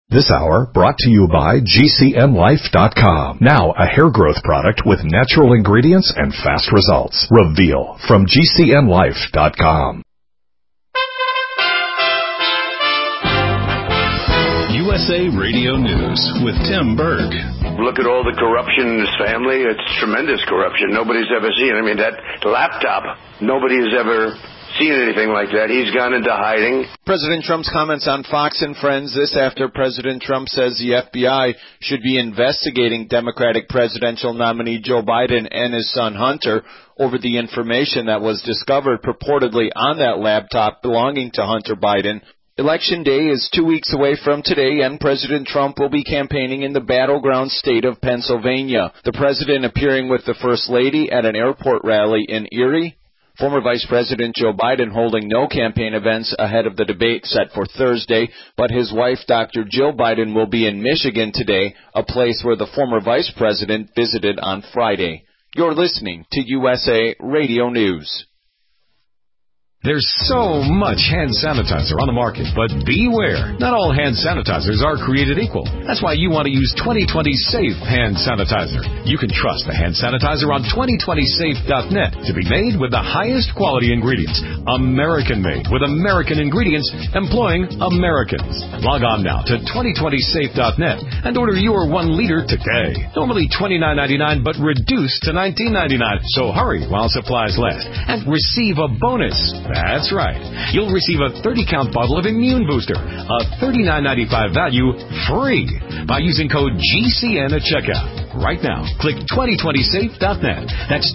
This hour brought to you by GCNlife.com. Now a hair growth product with natural ingredients and fast results. Reveal from GCNlife.com. USA Radio News with Tim Berg. Look at all the corruption in his family. It's tremendous corruption. Nobody's ever seen. I mean, that laptop, nobody has ever seen anything like that. He's gone into hiding. President Trump's comments on Fox and Friends this after President Trump says the FBI should be investigating Democratic presidential nominee Joe Biden and his son Hunter over the information that was discovered purportedly on that laptop belonging to Hunter Biden. Election Day is 2 weeks away from today, and President Trump will be campaigning in the battleground state of Pennsylvania. The president appearing with the First Lady at an airport rally in Erie. Former Vice President Joe Biden holding no campaign events ahead of the debate set for Thursday, but his wife, Dr. Jill Biden, will be in Michigan today, a place where the former vice president visited on Friday. You're listening to USA Radio News. There's so much hand sanitizer on the market, but beware. Not all hand sanitizers are created equal. That's why you want to use 2020 Safe hand sanitizer. You can trust the hand sanitizer on 2020safe.net to be made with the highest quality ingredients. American made with American ingredients employing Americans. Log on now to 2020safe.net and order your 1 liter today. Normally $29.99 but reduced to $19.99. So hurry while supplies last and receive a bonus. That's right. You'll receive a 30-count bottle of Immune Booster, a $39.95 value, free by using code GCN at checkout. Right now, click 2020safe.net. That's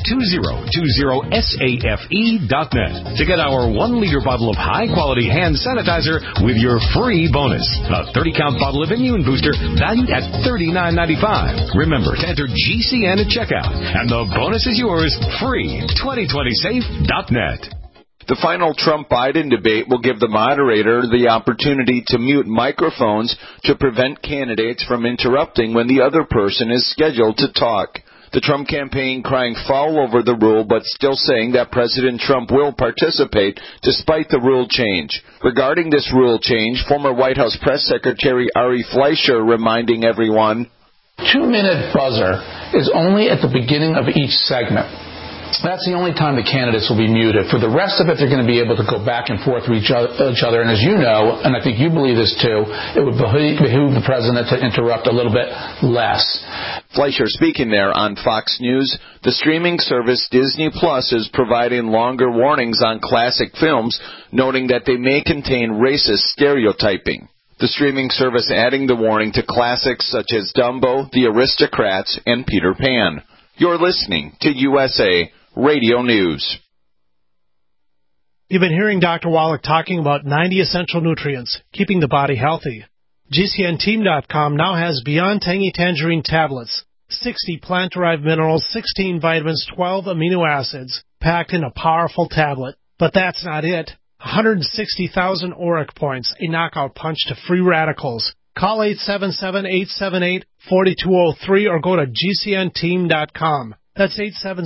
2020safe.net to get our 1 liter bottle of high-quality hand sanitizer with your free bonus. A 30-count bottle of Immune Booster valued at $39.95. Remember to enter GCN at checkout, and the bonus is yours free. 2020safe.net. The final Trump-Biden debate will give the moderator the opportunity to mute microphones to prevent candidates from interrupting when the other person is scheduled to talk. The Trump campaign crying foul over the rule, but still saying that President Trump will participate despite the rule change. Regarding this rule change, former White House Press Secretary Ari Fleischer reminding everyone, 2-minute buzzer is only at the beginning of each segment. That's the only time the candidates will be muted. For the rest of it, they're going to be able to go back and forth with each other. And as you know, and I think you believe this too, it would behoove the president to interrupt a little bit less. Fleischer speaking there on Fox News. The streaming service Disney Plus is providing longer warnings on classic films, noting that they may contain racist stereotyping. The streaming service adding the warning to classics such as Dumbo, The Aristocrats, and Peter Pan. You're listening to USA Radio News. You've been hearing Dr. Wallach talking about 90 essential nutrients, keeping the body healthy. GCNteam.com now has Beyond Tangy Tangerine tablets, 60 plant-derived minerals, 16 vitamins, 12 amino acids, packed in a powerful tablet. But that's not it. 160,000 auric points, a knockout punch to free radicals. Call 877-878-4203 or go to GCNteam.com. That's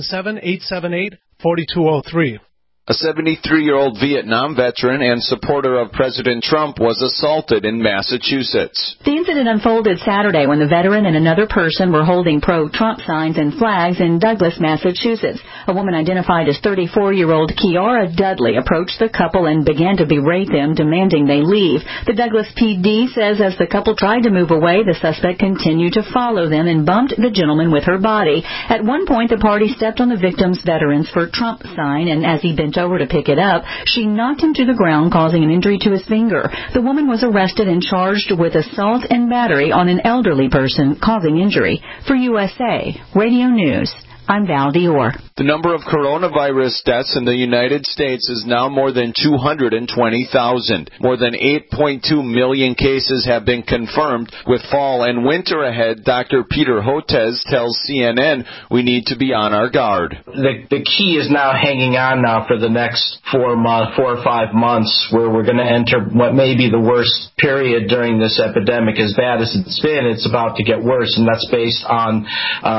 877-878-4203. A 73-year-old Vietnam veteran and supporter of President Trump was assaulted in Massachusetts. The incident unfolded Saturday when the veteran and another person were holding pro-Trump signs and flags in Douglas, Massachusetts. A woman identified as 34-year-old Kiara Dudley approached the couple and began to berate them, demanding they leave. The Douglas PD says as the couple tried to move away, the suspect continued to follow them and bumped the gentleman with her body. At one point, the party stepped on the victim's Veterans for Trump sign, and as he bent over to pick it up, she knocked him to the ground, causing an injury to his finger. The woman was arrested and charged with assault and battery on an elderly person, causing injury. For USA Radio News, I'm Val Dior. The number of coronavirus deaths in the United States is now more than 220,000. More than 8.2 million cases have been confirmed. With fall and winter ahead, Dr. Peter Hotez tells CNN we need to be on our guard. The key is now hanging on now for the next 4 or 5 months, where we're going to enter what may be the worst period during this epidemic. As bad as it's been, it's about to get worse, and that's based on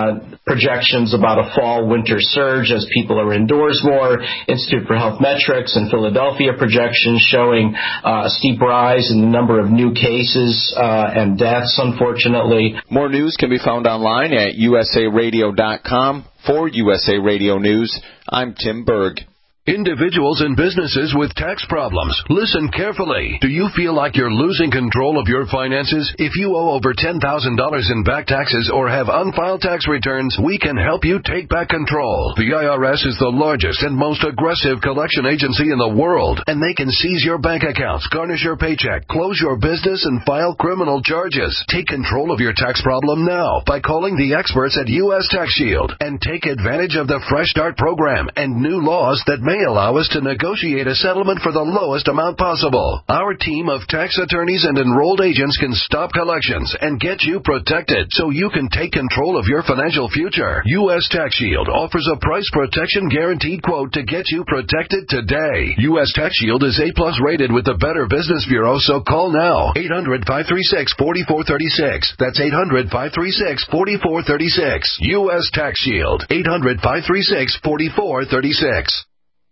projections about a fall-winter surge as people are indoors more. Institute for Health Metrics in Philadelphia projections showing a steep rise in the number of new cases and deaths, unfortunately. More news can be found online at usaradio.com. For USA Radio News, I'm Tim Berg. Individuals and businesses with tax problems, listen carefully. Do you feel like you're losing control of your finances? If you owe over $10,000 in back taxes or have unfiled tax returns, we can help you take back control. The IRS is the largest and most aggressive collection agency in the world, and they can seize your bank accounts, garnish your paycheck, close your business, and file criminal charges. Take control of your tax problem now by calling the experts at U.S. Tax Shield and take advantage of the Fresh Start program and new laws that may allow us to negotiate a settlement for the lowest amount possible. Our team of tax attorneys and enrolled agents can stop collections and get you protected so you can take control of your financial future. U.S. Tax Shield offers a price protection guaranteed quote to get you protected today. U.S. Tax Shield is A+ rated with the Better Business Bureau, so call now. 800-536-4436. That's 800-536-4436. U.S. Tax Shield. 800-536-4436.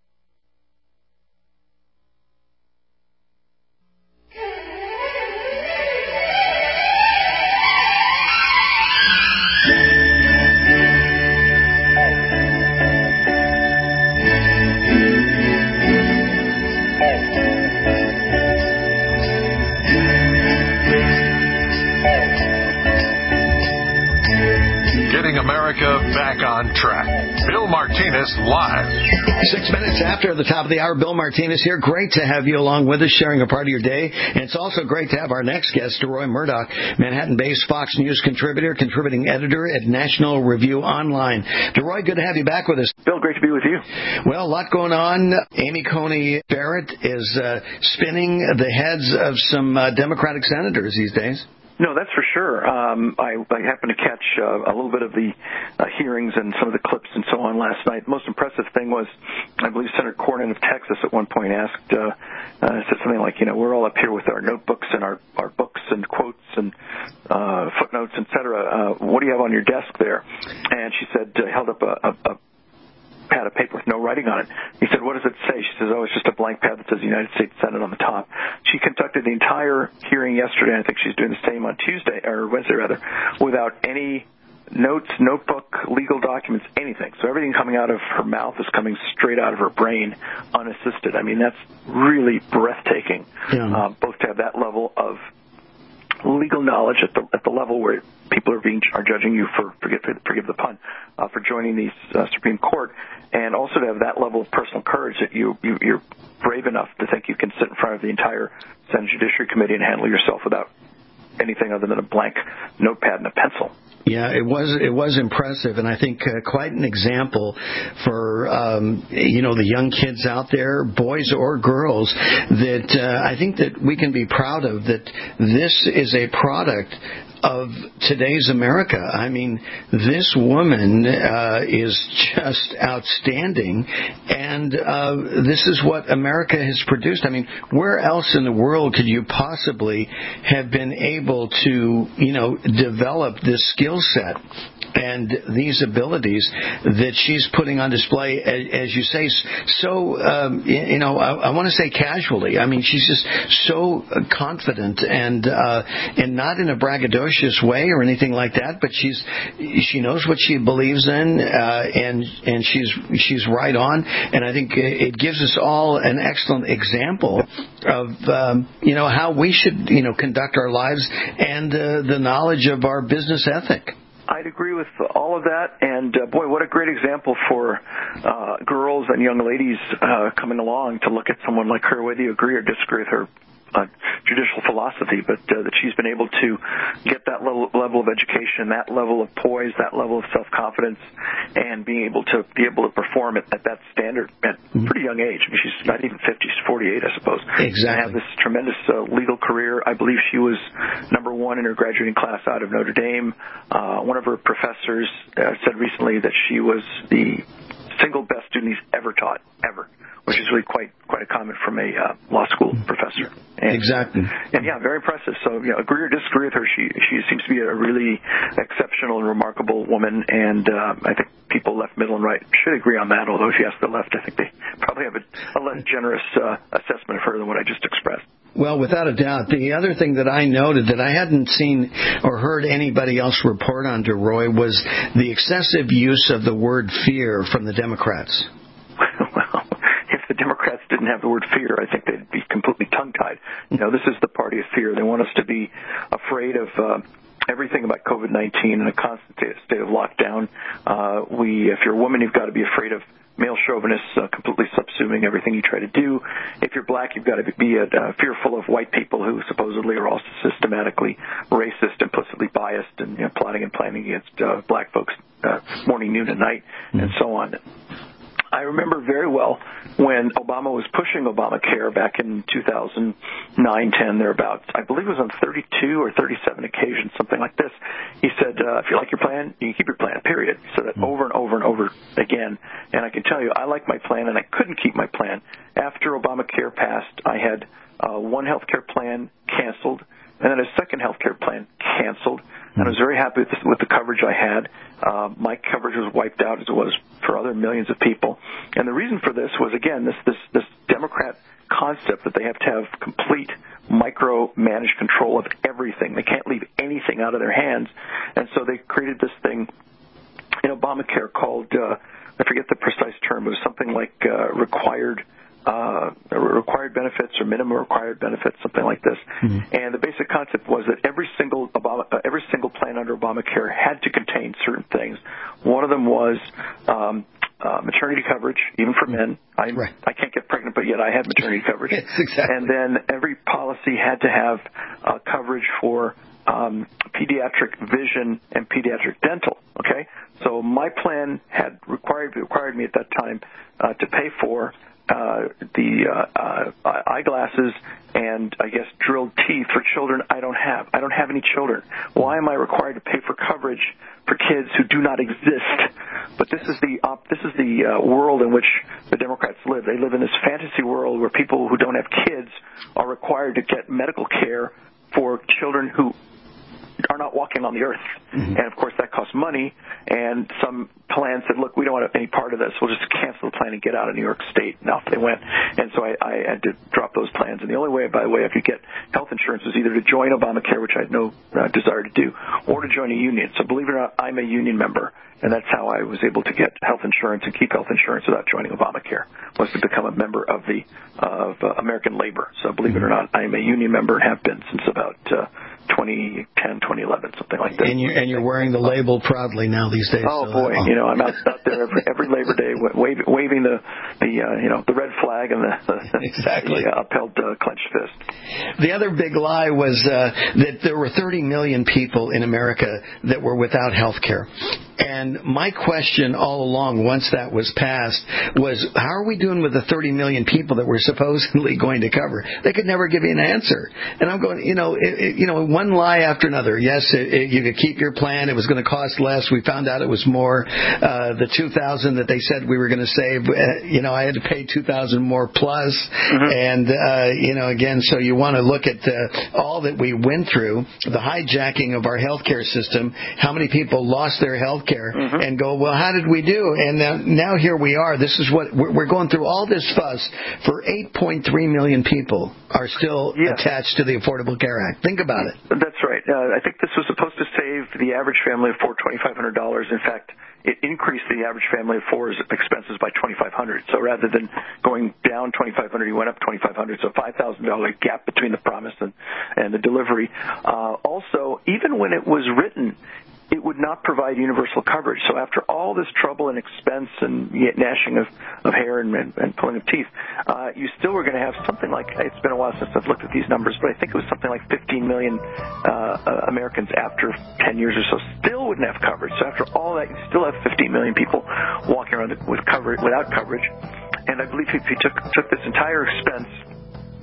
America back on track. Bill Martinez live. 6 minutes after the top of the hour, Bill Martinez here. Great to have you along with us, sharing a part of your day. And it's also great to have our next guest, DeRoy Murdoch, Manhattan-based Fox News contributor, contributing editor at National Review Online. DeRoy, good to have you back with us. Bill, great to be with you. Well, a lot going on. Amy Coney Barrett is spinning the heads of some Democratic senators these days. No, that's for sure. I happened to catch a little bit of the hearings and some of the clips and so on last night. The most impressive thing was, I believe Senator Cornyn of Texas at one point said something like, we're all up here with our notebooks and our books and quotes and footnotes, et cetera. What do you have on your desk there? And she said, held up a pad of paper with no writing on it. He said, what does it say? She says, it's just a blank pad that says United States Senate on the top. She conducted the entire hearing yesterday, and I think she's doing the same on Wednesday, without any notes, notebook, legal documents, anything. So everything coming out of her mouth is coming straight out of her brain, unassisted. I mean, that's really breathtaking, both to have that level of legal knowledge at the level where people are judging you for forgive the pun for joining the Supreme Court, and also to have that level of personal courage that you're brave enough to think you can sit in front of the entire Senate Judiciary Committee and handle yourself without anything other than a blank notepad and a pencil. Yeah, it was impressive, and I think quite an example for the young kids out there, boys or girls, that I think that we can be proud of, that this is a product of today's America. I mean, this woman is just outstanding, and this is what America has produced. I mean, where else in the world could you possibly have been able to, develop this skill set and these abilities that she's putting on display, as you say, so, I want to say casually. I mean, she's just so confident and not in a braggadocious way or anything like that, but she knows what she believes in, and she's right on. And I think it gives us all an excellent example of, how we should, conduct our lives and the knowledge of our business ethic. I'd agree with all of that, and boy, what a great example for girls and young ladies coming along to look at someone like her, whether you agree or disagree with her judicial philosophy, but that she's been able to get that level of education, that level of poise, that level of self-confidence, and being able to perform at that standard at a pretty young age. I mean, she's not even 50, she's 48, I suppose. Exactly. And have this tremendous legal career. I believe she was number one in her graduating class out of Notre Dame. One of her professors said recently that she was the single best student he's ever taught, ever, which is really quite a comment from a law school professor. And, exactly. And yeah, very impressive. So, agree or disagree with her, she seems to be a really exceptional and remarkable woman, and I think people left, middle, and right should agree on that, although if you ask the left, I think they probably have a less generous assessment of her than what I just expressed. Well, without a doubt. The other thing that I noted that I hadn't seen or heard anybody else report on, DeRoy, was the excessive use of the word fear from the Democrats. Well, if the Democrats didn't have the word fear, I think they'd be completely tongue-tied. This is the party of fear. They want us to be afraid of everything about COVID-19 in a constant state of lockdown. If you're a woman, you've got to be afraid of male chauvinists completely subsuming everything you try to do. If you're black, you've got to be fearful of white people who supposedly are all systematically racist, implicitly biased, and plotting and planning against black folks morning, noon, and night, and so on. I remember very well when Obama was pushing Obamacare back in 2009, 10, thereabouts. I believe it was on 32 or 37 occasions, something like this. He said, if you like your plan, you can keep your plan, period. He said that over and over and over again. And I can tell you, I like my plan, and I couldn't keep my plan. After Obamacare passed, I had one health care plan canceled, and then a second health care plan canceled. And I was very happy with the coverage I had. My coverage was wiped out, as it was for other millions of people. And the reason for this was, again, this Democrat concept that they have to have complete micro-managed control of everything. They can't leave anything out of their hands. And so they created this thing in Obamacare called, I forget the precise term, it was something like required benefits or minimum required benefits, something like this. Mm-hmm. And the basic concept was that every single plan under Obamacare had to contain certain things. One of them was maternity coverage, even for men. I can't get pregnant, but yet I had maternity coverage. Yes, exactly. And then every policy had to have coverage for pediatric vision and pediatric dental. Okay, so my plan had required me at that time to pay for the eyeglasses and, I guess, drilled teeth for children I don't have. I don't have any children. Why am I required to pay for coverage for kids who do not exist? But this is the world in which the Democrats live. They live in this fantasy world where people who don't have kids are required to get medical care for children who are not walking on the earth. Mm-hmm. And, of course, that costs money. And some plans said, look, we don't want any part of this. We'll just cancel the plan and get out of New York State. Now, they went. And so I had to drop those plans. And the only way, by the way, I could get health insurance was either to join Obamacare, which I had no desire to do, or to join a union. So believe it or not, I'm a union member. And that's how I was able to get health insurance and keep health insurance without joining Obamacare, was to become a member of American Labor. So believe it or not, I am a union member and have been since about 2010, 2011, something like that. And you're wearing the label proudly now these days. Oh, so boy, I'm out there every Labor Day waving the red flag and exactly. the upheld clenched fist. The other big lie was that there were 30 million people in America that were without health care. And my question all along, once that was passed, was how are we doing with the 30 million people that we're supposedly going to cover? They could never give you an answer. And I'm going, one lie after another. Yes, you could keep your plan. It was going to cost less. We found out it was more. The $2,000 that they said we were going to save, I had to pay $2,000 more plus. Mm-hmm. And, again, so you want to look at all that we went through, the hijacking of our healthcare system, how many people lost their health care, mm-hmm. and go, well, how did we do? And now here we are. This is what we're going through, all this fuss for 8.3 million people are still attached to the Affordable Care Act. Think about it. That's right. I think this was supposed to save the average family of four $2,500. In fact, it increased the average family of four's expenses by $2,500. So rather than going down $2,500, you went up $2,500. So $5,000 gap between the promise and the delivery. Also, even when it was written, it would not provide universal coverage. So after all this trouble and expense and gnashing of hair and pulling of teeth, you still were going to have something like, it's been a while since I've looked at these numbers, but I think it was something like 15 million Americans after 10 years or so still wouldn't have coverage. So after all that, you still have 15 million people walking around without coverage. And I believe if you took this entire expense and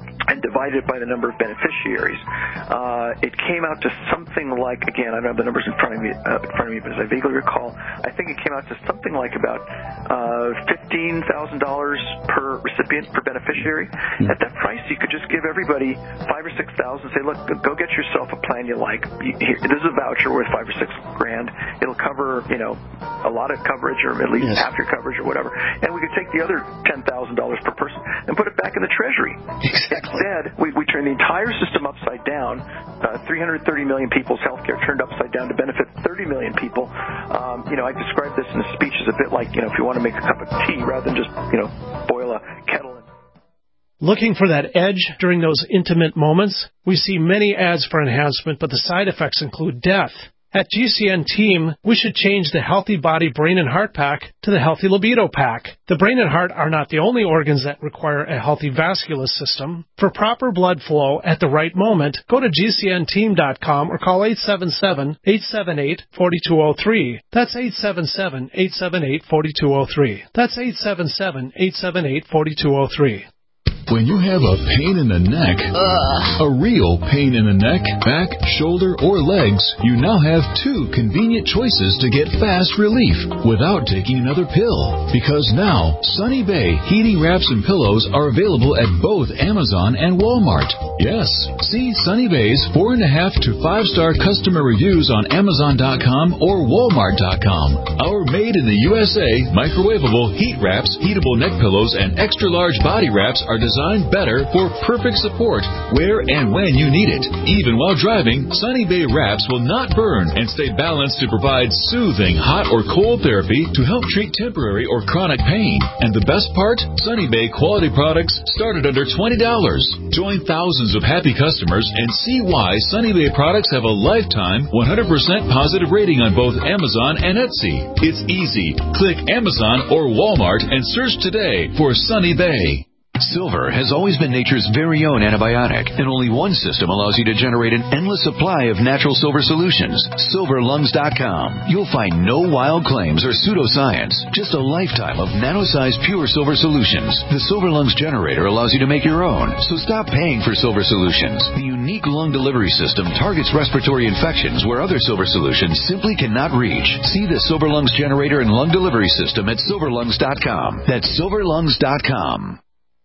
divided by the number of beneficiaries. It came out to something like, again, I don't have the numbers in front of me, but as I vaguely recall, I think it came out to something like about $15,000 per recipient, per beneficiary. At that price, you could just give everybody $5,000 or $6,000 and say, look, go get yourself a plan you like. This is a voucher worth $5,000 or $6,000. It'll cover, a lot of coverage, or at least half your coverage, or whatever. And we could take the other $10,000 per person and put it back in the Treasury. Exactly. Instead, we turned the entire system upside down. 330 million people's health care turned upside down to benefit 30 million people. I described this in a speech as a bit like, if you want to make a cup of tea rather than just, boil a kettle. Looking for that edge during those intimate moments? We see many ads for enhancement, but the side effects include death. At GCN Team, we should change the Healthy Body Brain and Heart Pack to the Healthy Libido Pack. The brain and heart are not the only organs that require a healthy vascular system. For proper blood flow at the right moment, go to GCNteam.com or call 877-878-4203. That's 877-878-4203. That's 877-878-4203. When you have a pain in the neck, a real pain in the neck, back, shoulder, or legs, you now have two convenient choices to get fast relief without taking another pill. Because now, Sunny Bay heating wraps and pillows are available at both Amazon and Walmart. Yes, see Sunny Bay's 4.5 to 5-star customer reviews on Amazon.com or Walmart.com. Our made in the USA microwavable heat wraps, heatable neck pillows, and extra large body wraps are designed better for perfect support where and when you need it. Even while driving, Sunny Bay wraps will not burn and stay balanced to provide soothing hot or cold therapy to help treat temporary or chronic pain. And the best part? Sunny Bay quality products start at under $20. Join thousands of happy customers and see why Sunny Bay products have a lifetime 100% positive rating on both Amazon and Etsy. It's easy. Click Amazon or Walmart and search today for Sunny Bay. Silver has always been nature's very own antibiotic, and only one system allows you to generate an endless supply of natural silver solutions. SilverLungs.com. You'll find no wild claims or pseudoscience, just a lifetime of nano-sized pure silver solutions. The Silver Lungs generator allows you to make your own, so stop paying for silver solutions. The unique lung delivery system targets respiratory infections where other silver solutions simply cannot reach. See the Silver Lungs generator and lung delivery system at SilverLungs.com. That's SilverLungs.com.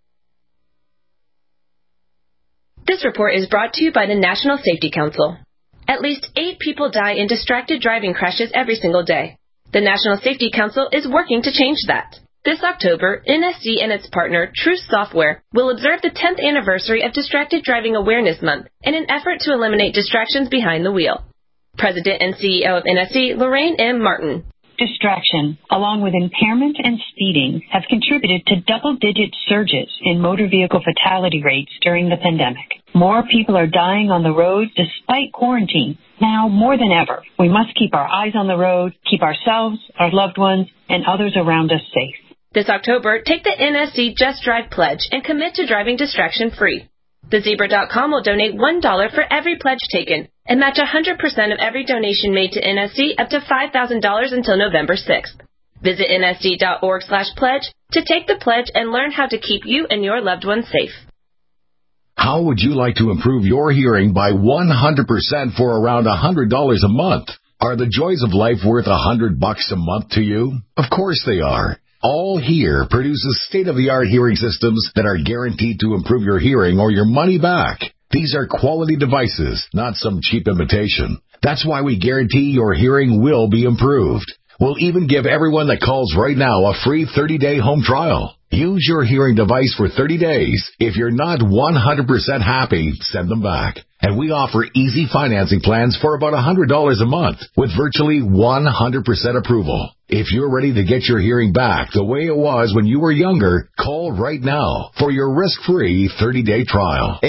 This report is brought to you by the National Safety Council. At least 8 people die in distracted driving crashes every single day. The National Safety Council is working to change that. This October, NSC and its partner, Truth Software, will observe the 10th anniversary of Distracted Driving Awareness Month in an effort to eliminate distractions behind the wheel. President and CEO of NSC, Lorraine M. Martin. Distraction, along with impairment and speeding, have contributed to double-digit surges in motor vehicle fatality rates during the pandemic. More people are dying on the road despite quarantine. Now, more than ever, we must keep our eyes on the road, keep ourselves, our loved ones, and others around us safe. This October, take the NSC Just Drive Pledge and commit to driving distraction-free. TheZebra.com will donate $1 for every pledge taken and match 100% of every donation made to NSC up to $5,000 until November 6th. Visit nsc.org/pledge to take the pledge and learn how to keep you and your loved ones safe. How would you like to improve your hearing by 100% for around $100 a month? Are the joys of life worth $100 a month to you? Of course they are. All Hear produces state-of-the-art hearing systems that are guaranteed to improve your hearing or your money back. These are quality devices, not some cheap imitation. That's why we guarantee your hearing will be improved. We'll even give everyone that calls right now a free 30-day home trial. Use your hearing device for 30 days. If you're not 100% happy, send them back. And we offer easy financing plans for about $100 a month with virtually 100% approval. If you're ready to get your hearing back the way it was when you were younger, call right now for your risk-free 30-day trial.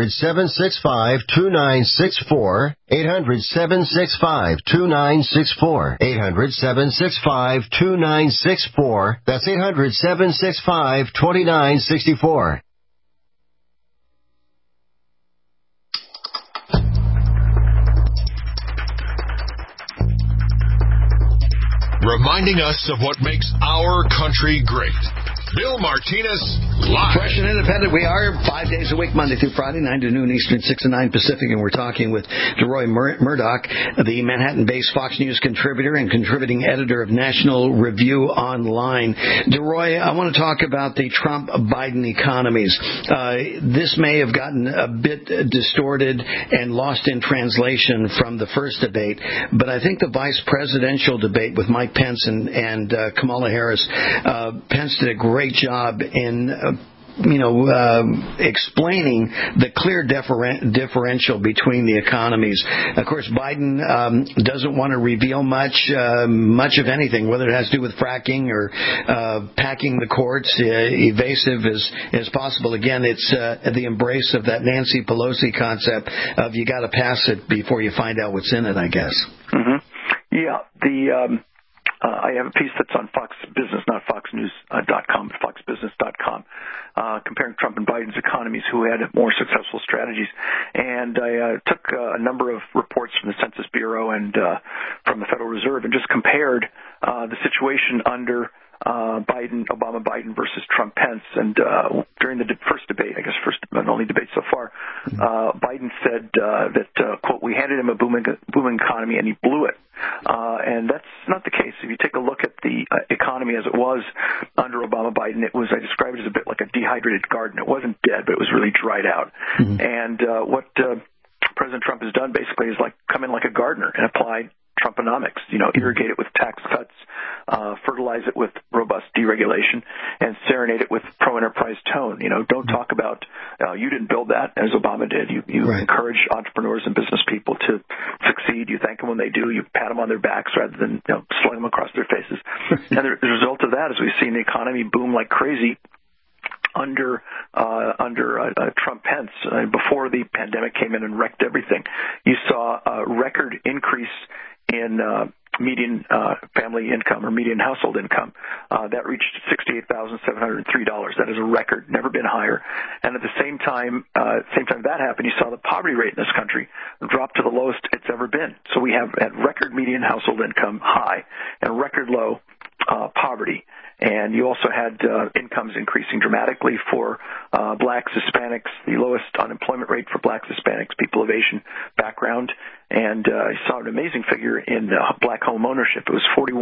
800-765-2964. 800-765-2964. 800-765-2964. That's 800-765-2964. Reminding us of what makes our country great. Bill Martinez, live. Fresh and independent, we are 5 days a week, Monday through Friday, 9 to noon Eastern, 6 to 9 Pacific, and we're talking with DeRoy Murdoch, the Manhattan-based Fox News contributor and contributing editor of National Review Online. DeRoy, I want to talk about the Trump-Biden economies. This may have gotten a bit distorted and lost in translation from the first debate, but I think the vice presidential debate with Mike Pence and Kamala Harris, Pence did a great job in explaining the clear differential between the economies. Of course, Biden doesn't want to reveal much of anything, whether it has to do with fracking or packing the courts, evasive as possible. Again, it's the embrace of that Nancy Pelosi concept of you got to pass it before you find out what's in it, I guess. Mm-hmm. Yeah, I have a piece that's on Fox Business, not FoxNews.com, but FoxBusiness.com, comparing Trump and Biden's economies, who had more successful strategies. And I took a number of reports from the Census Bureau and from the Federal Reserve and just compared the situation under Obama-Biden versus Trump-Pence. And during the first debate, I guess first and only debate so far, Biden said that, quote, we handed him a booming economy and he blew it. And that's not the case. If you take a look at the economy as it was under Obama-Biden, I describe it as a bit like a dehydrated garden. It wasn't dead, but it was really dried out. Mm-hmm. And what President Trump has done basically is come in like a gardener and apply Trumponomics, irrigate it with tax cuts, fertilize it with robust deregulation, and serenade it with pro-enterprise tone. Don't talk about, you didn't build that, as Obama did. You right. Encourage entrepreneurs and business people to succeed. You thank them when they do. You pat them on their backs rather than sling them across their faces. And the result of that is we've seen the economy boom like crazy under Trump-Pence. Before the pandemic came in and wrecked everything, you saw a record increase in median family income or median household income. That reached $68,703. That is a record, never been higher. And at the same time that happened, you saw the poverty rate in this country drop to the lowest it's ever been. So we have at record median household income high and record low poverty. And you also had incomes increasing dramatically for blacks, Hispanics, the lowest unemployment rate for blacks, Hispanics, people of Asian background. And I saw an amazing figure in black home ownership. It was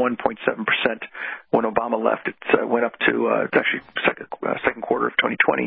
41.7% when Obama left. It went up to actually second quarter of 2020,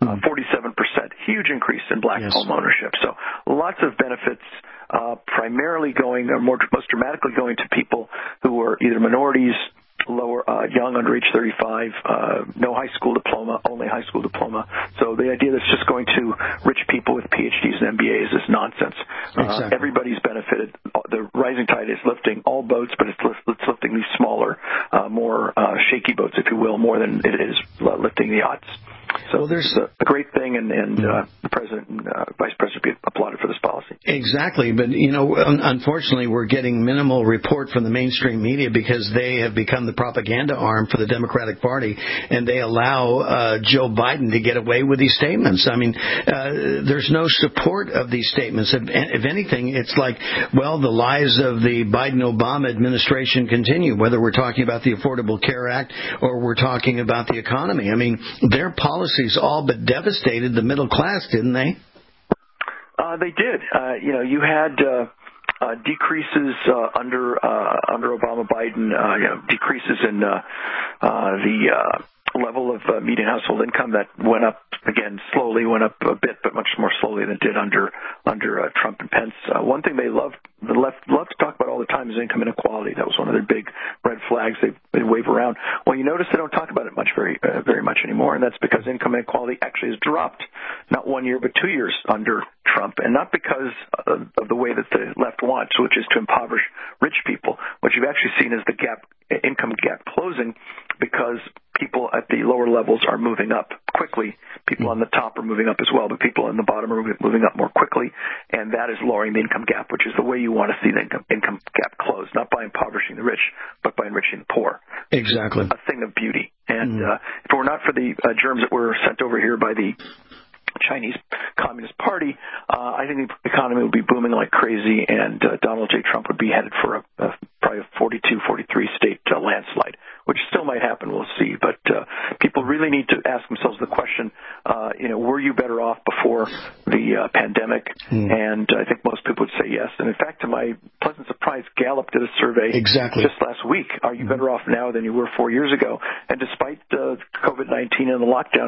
47%. Huge increase in black home ownership. So lots of benefits. Primarily going, or most dramatically going to people who are either minorities, young, under age 35, no high school diploma, only high school diploma. So the idea that's just going to rich people with PhDs and MBAs is nonsense. Exactly. Everybody's benefited. The rising tide is lifting all boats, but it's lifting these smaller, more shaky boats, if you will, more than it is lifting the yachts. So there's a great thing, and the president and vice president applauded for this policy. Exactly, but unfortunately, we're getting minimal report from the mainstream media because they have become the propaganda arm for the Democratic Party, and they allow Joe Biden to get away with these statements. I mean, there's no support of these statements. If anything, it's like, well, the lies of the Biden-Obama administration continue, whether we're talking about the Affordable Care Act or we're talking about the economy. I mean, their policies all but devastated the middle class, didn't they? They did. You had decreases under Obama-Biden, decreases in the level of median household income that went up, again, slowly, went up a bit, but much more slowly than it did under Trump and Pence. One thing the left love to talk about all the time is income inequality. That was one of their big red flags they wave around. Well, you notice they don't talk about it very much anymore, and that's because income inequality actually has dropped, not 1 year, but 2 years under Trump, and not because of the way that the left wants, which is to impoverish rich people. What you've actually seen is the income gap closing because people at the lower levels are moving up quickly. People on the top are moving up as well, but people on the bottom are moving up more quickly, and that is lowering the income gap, which is the way you want to see the income gap close, not by impoverishing the rich, but by enriching the poor. Exactly. A thing of beauty. And if it were not for the germs that were sent over here by the Chinese Communist Party, I think the economy would be booming like crazy, and Donald J. Trump would be headed for probably a 42, 43 state landslide, which still might happen. We'll see. But people really need to ask themselves the question, were you better off before the pandemic? And I think most people would say yes. And in fact, to my pleasant surprise, Gallup did a survey just last week. Are you better off now than you were 4 years ago? And despite COVID-19 and the lockdown,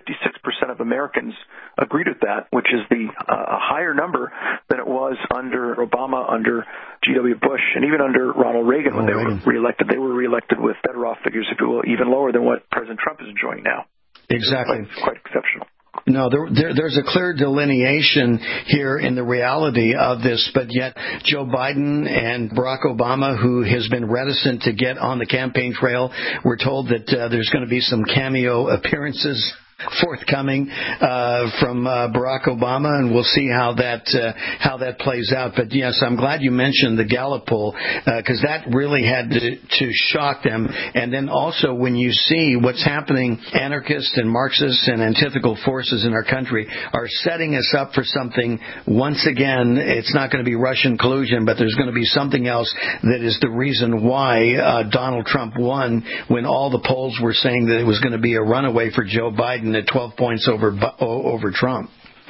56% of Americans agreed with that, which is a higher number than it was under Obama, under G.W. Bush, and even under Ronald Reagan when they were reelected. They were reelected with better off figures, if you will, even lower than what President Trump is enjoying now. Exactly. It's quite exceptional. No, there's a clear delineation here in the reality of this, but yet Joe Biden and Barack Obama, who has been reticent to get on the campaign trail, we're told that there's going to be some cameo appearances forthcoming from Barack Obama, and we'll see how that plays out. But yes, I'm glad you mentioned the Gallup poll, because that really had to shock them. And then also when you see what's happening, anarchists and Marxists and antithetical forces in our country are setting us up for something. Once again, it's not going to be Russian collusion, but there's going to be something else that is the reason why Donald Trump won, when all the polls were saying that it was going to be a runaway for Joe Biden at 12 points over Trump.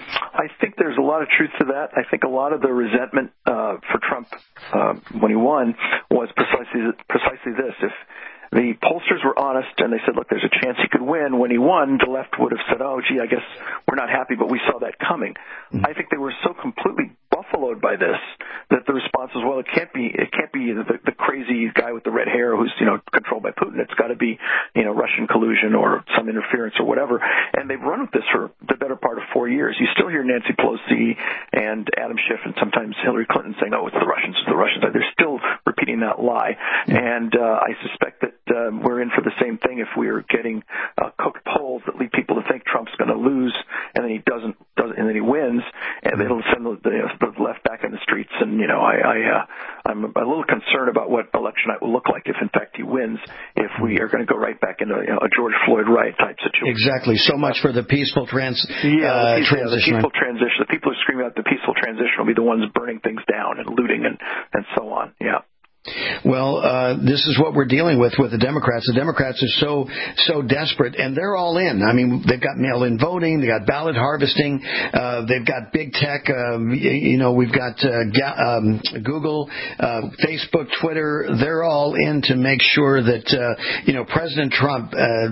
I think there's a lot of truth to that. I think a lot of the resentment for Trump when he won was precisely this. If the pollsters were honest and they said, look, there's a chance he could win, when he won, the left would have said, oh, gee, I guess we're not happy, but we saw that coming. I think they were so completely buffaloed by this that the response was, well, it can't be the crazy guy with the red hair who's, controlled by Putin. It's got to be, Russian collusion or some interference or whatever. And they've run with this for the better part of 4 years. You still hear Nancy Pelosi and Adam Schiff and sometimes Hillary Clinton saying, oh, it's the Russians, it's the Russians. They're still repeating that lie. And I suspect that we're in for the same thing if we're getting cooked polls that lead people to think Trump's going to lose, and then he doesn't, and then he wins, and it'll send the left back in the streets. And I'm a little concerned about what election night will look like if in fact he wins, if we are going to go right back into a George Floyd riot type situation. Exactly. So much for the peaceful transition. The peaceful transition. The people who scream out the peaceful transition will be the ones burning things down and looting and so on. Yeah. Well, this is what we're dealing with the Democrats. The Democrats are so desperate, and they're all in. I mean, they've got mail-in voting, they got ballot harvesting, they've got big tech. We've got Google, Facebook, Twitter. They're all in to make sure that President Trump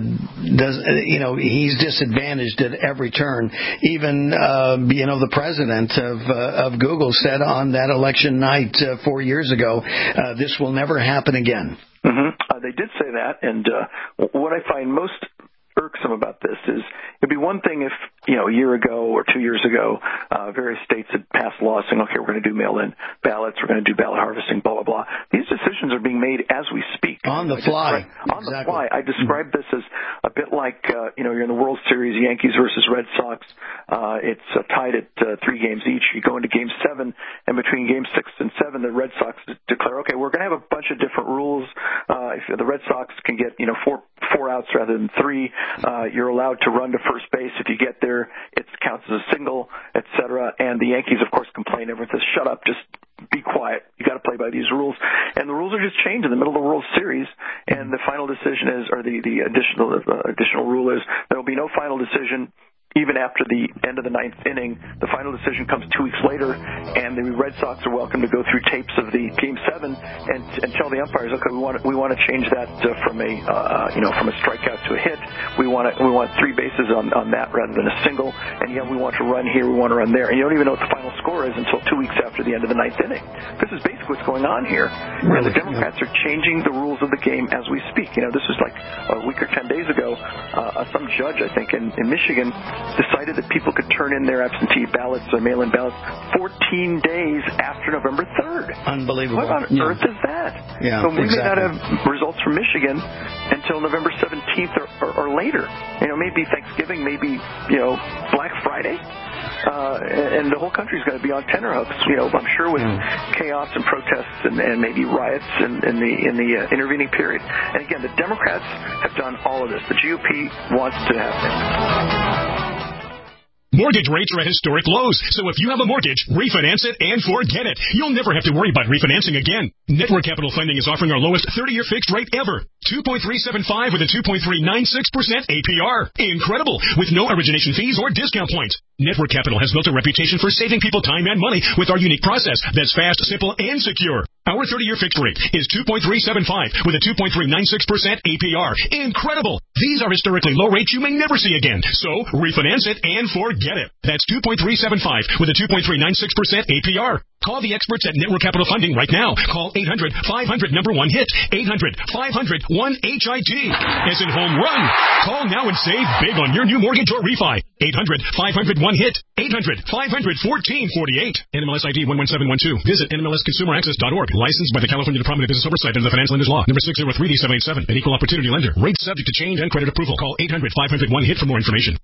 he's disadvantaged at every turn. Even the president of Google said on that election night 4 years ago, this will never happen again. They did say that, and what I find most irksome about this is it'd be one thing if, a year ago or 2 years ago, various states had passed laws saying, okay, we're going to do mail-in ballots, we're going to do ballot harvesting, blah, blah, blah. These decisions are being made as we speak. On the fly. On the fly. I describe this as a bit like, you're in the World Series, Yankees versus Red Sox. It's tied at 3 games each. You go into Game 7, and between Game 6 and 7, the Red Sox declare, okay, we're going to have a bunch of different rules. If the Red Sox can get, 4 outs rather than 3, you're allowed to run to first base. If you get there, it counts as a single, etc. And the Yankees, of course, complain. Everyone says, shut up, just be quiet. You got to play by these rules. And the rules are just changed in the middle of the World Series. And the final decision is, or the additional rule is, there will be no final decision even after the end of the 9th inning. The final decision comes 2 weeks later, and the Red Sox are welcome to go through tapes of the Game 7 and tell the umpires, okay, we want to change that from a strikeout to a hit. We want 3 bases on that rather than a single. And we want to run here, we want to run there. And you don't even know what the final score is until 2 weeks after the end of the 9th inning. This is basically what's going on here. Really? And the Democrats are changing the rules of the game as we speak. This was like a week or 10 days ago. Some judge, I think, in Michigan decided that people could turn in their absentee ballots or mail-in ballots 14 days after November 3rd. Unbelievable. What on earth is that? Yeah, so we may not exactly. have results from Michigan until November 17th or later. Maybe Thanksgiving, maybe, Black Friday. And the whole country's going to be on tenterhooks, I'm sure, with chaos and protests and maybe riots in the intervening period. And again, the Democrats have done all of this. The GOP wants to have it. Mortgage rates are at historic lows, so if you have a mortgage, refinance it and forget it. You'll never have to worry about refinancing again. Network Capital Funding is offering our lowest 30-year fixed rate ever. 2.375 with a 2.396% APR. Incredible, with no origination fees or discount points. Network Capital has built a reputation for saving people time and money with our unique process that's fast, simple, and secure. Our 30-year fixed rate is 2.375 with a 2.396% APR. Incredible! These are historically low rates you may never see again. So, refinance it and forget it. That's 2.375 with a 2.396% APR. Call the experts at Network Capital Funding right now. Call 800-500-1-HIT. 800-500-1-HIT. As in home run. Call now and save big on your new mortgage or refi. 800-500-1-HIT. 800-500-1448. NMLS ID 11712. Visit NMLSConsumerAccess.org. Licensed by the California Department of Business Oversight under the Financial Lenders Law. Number 603D787. An equal opportunity lender. Rates subject to change and credit approval. Call 800-500-1-HIT for more information.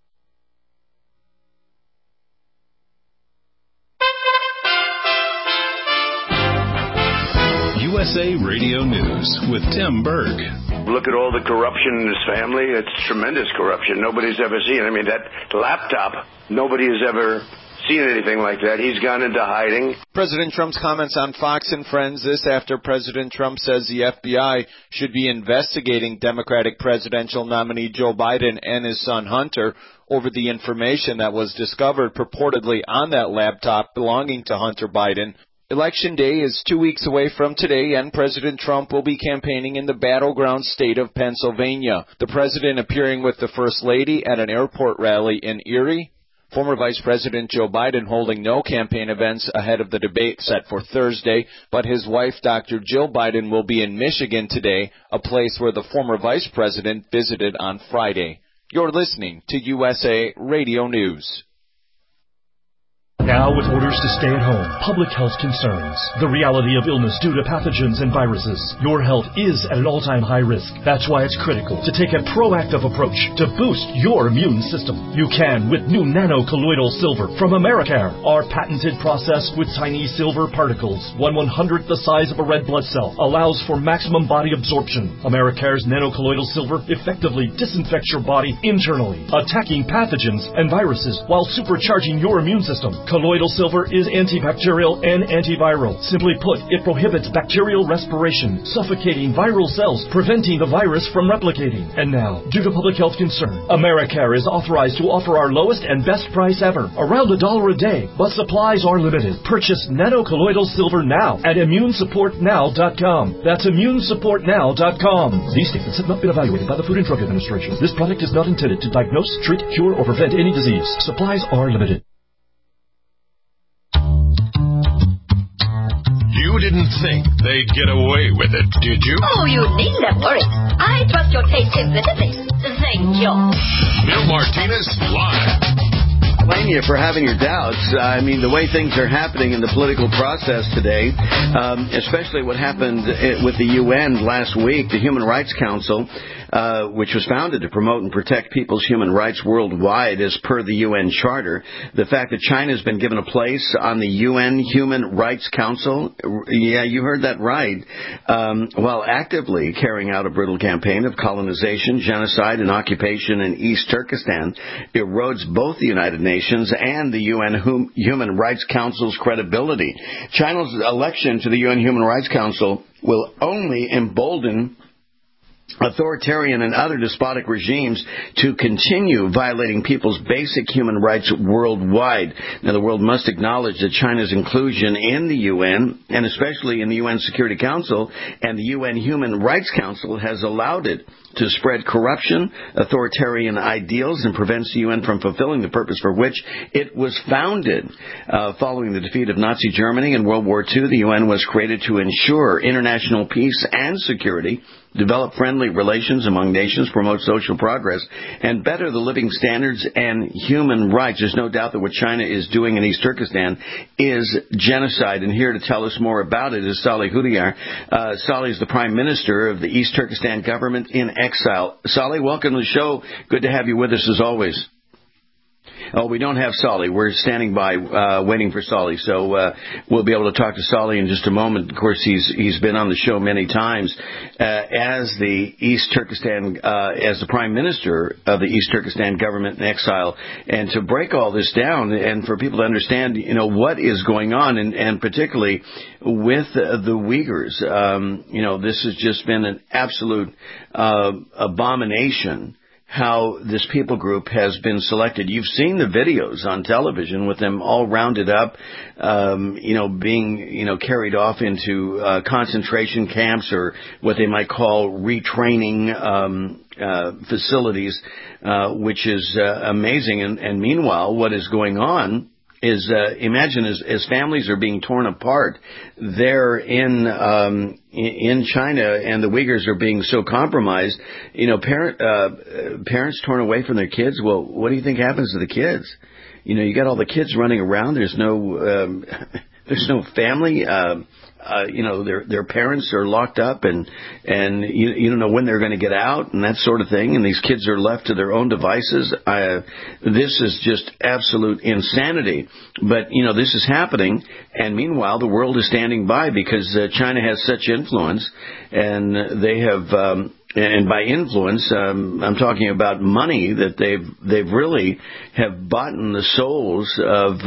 USA Radio News with Tim Berg. Look at all the corruption in his family. It's tremendous corruption. Nobody's ever seen. I mean, that laptop, nobody has ever seen anything like that. He's gone into hiding. President Trump's comments on Fox and Friends this after President Trump says the FBI should be investigating Democratic presidential nominee Joe Biden and his son Hunter over the information that was discovered purportedly on that laptop belonging to Hunter Biden. Election Day is 2 weeks away from today, and President Trump will be campaigning in the battleground state of Pennsylvania. The president appearing with the First Lady at an airport rally in Erie. Former Vice President Joe Biden holding no campaign events ahead of the debate set for Thursday, but his wife, Dr. Jill Biden, will be in Michigan today, a place where the former vice president visited on Friday. You're listening to USA Radio News. Now, with orders to stay at home, public health concerns, the reality of illness due to pathogens and viruses, your health is at an all-time high risk. That's why it's critical to take a proactive approach to boost your immune system. You can with new nano-colloidal silver from Americare. Our patented process with tiny silver particles, 1/100th the size of a red blood cell, allows for maximum body absorption. Americare's nano-colloidal silver effectively disinfects your body internally, attacking pathogens and viruses while supercharging your immune system. Colloidal silver is antibacterial and antiviral. Simply put, it prohibits bacterial respiration, suffocating viral cells, preventing the virus from replicating. And now, due to public health concern, Americare is authorized to offer our lowest and best price ever, around $1 a day, but supplies are limited. Purchase nano-colloidal silver now at ImmuneSupportNow.com. That's ImmuneSupportNow.com. These statements have not been evaluated by the Food and Drug Administration. This product is not intended to diagnose, treat, cure, or prevent any disease. Supplies are limited. You didn't think they'd get away with it, did you? Oh, you needn't have worried. I trust your taste implicitly. Thank you. Bill Martinez live. Blame you for having your doubts. I mean, the way things are happening in the political process today, especially what happened with the UN last week, the Human Rights Council, which was founded to promote and protect people's human rights worldwide as per the UN Charter. The fact that China has been given a place on the UN Human Rights Council, yeah, you heard that right, while actively carrying out a brutal campaign of colonization, genocide, and occupation in East Turkestan, erodes both the United Nations and the UN Human Rights Council's credibility. China's election to the UN Human Rights Council will only embolden authoritarian and other despotic regimes to continue violating people's basic human rights worldwide. Now, the world must acknowledge that China's inclusion in the UN, and especially in the UN Security Council and the UN Human Rights Council, has allowed it to spread corruption, authoritarian ideals, and prevents the UN from fulfilling the purpose for which it was founded. Following the defeat of Nazi Germany in World War II, the UN was created to ensure international peace and security, develop friendly relations among nations, promote social progress, and better the living standards and human rights. There's no doubt that what China is doing in East Turkestan is genocide. And here to tell us more about it is Salih Hudayar. Salih is the Prime Minister of the East Turkestan government in exile. Salih, welcome to the show. Good to have you with us as always. Oh, we don't have Solly. We're standing by, waiting for Solly. So we'll be able to talk to Solly in just a moment. Of course, he's been on the show many times as the East Turkestan, as the Prime Minister of the East Turkestan government in exile, and to break all this down and for people to understand, what is going on, and particularly with the Uyghurs. This has just been an absolute abomination how this people group has been selected. You've seen the videos on television with them all rounded up, being, carried off into concentration camps or what they might call retraining facilities, which is amazing. And meanwhile, what is going on is, imagine as families are being torn apart there in China, and the Uyghurs are being so compromised, parents torn away from their kids. Well, what do you think happens to the kids? You got all the kids running around. There's no family. Their parents are locked up, and you don't know when they're going to get out, and that sort of thing. And these kids are left to their own devices. This is just absolute insanity. But this is happening, and meanwhile, the world is standing by because China has such influence, and they have. And by influence, I'm talking about money that they've really have bought in the souls of.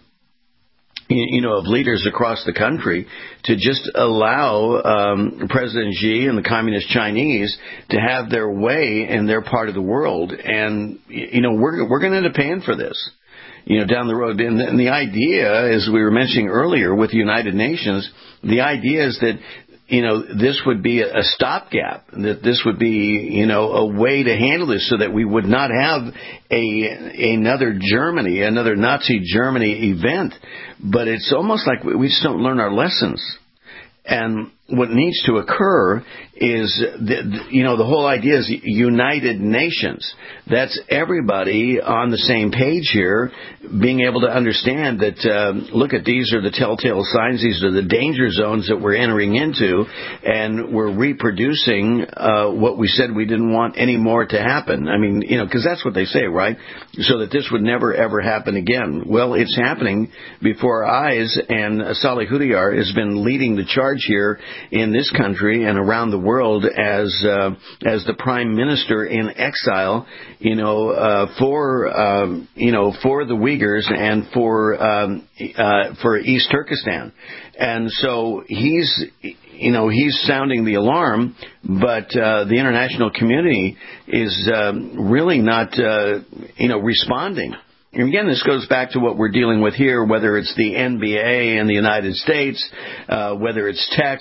Of leaders across the country to just allow President Xi and the Communist Chinese to have their way in their part of the world. And, we're going to end up paying for this, down the road. And the idea, as we were mentioning earlier with the United Nations, the idea is that, this would be a stopgap, that this would be, a way to handle this so that we would not have another Nazi Germany event. But it's almost like we just don't learn our lessons. And what needs to occur is, the whole idea is United Nations. That's everybody on the same page here, being able to understand that, look at, these are the telltale signs, these are the danger zones that we're entering into, and we're reproducing what we said we didn't want any more to happen. I mean, because that's what they say, right? So that this would never, ever happen again. Well, it's happening before our eyes, and Salih Hudayar has been leading the charge here in this country and around the world as the Prime Minister in exile, for the Uyghurs and for East Turkestan. And so he's sounding the alarm, but the international community is really not responding. And again, this goes back to what we're dealing with here, whether it's the NBA in the United States, whether it's tech,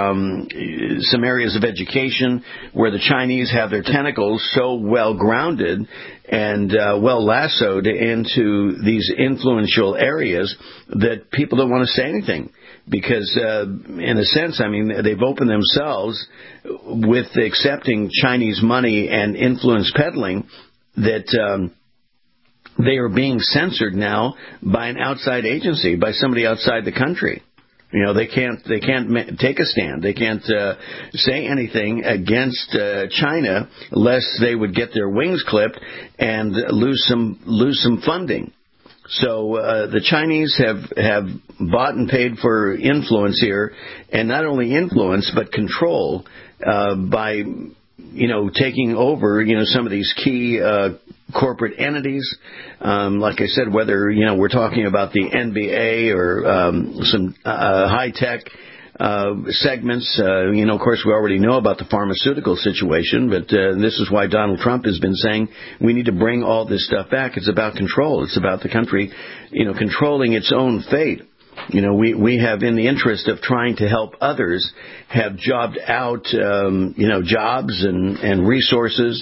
some areas of education where the Chinese have their tentacles so well grounded and well lassoed into these influential areas that people don't want to say anything. Because, in a sense, they've opened themselves with accepting Chinese money and influence peddling that they are being censored now by an outside agency, by somebody outside the country. They can't take a stand. They can't say anything against China lest they would get their wings clipped and lose some funding. So the Chinese have bought and paid for influence here, and not only influence but control by taking over some of these key corporate entities. Like I said, whether we're talking about the NBA or some high tech segments. Of course, we already know about the pharmaceutical situation, but this is why Donald Trump has been saying we need to bring all this stuff back. It's about control. It's about the country, controlling its own fate. We have, in the interest of trying to help others, have jobbed out, jobs and resources,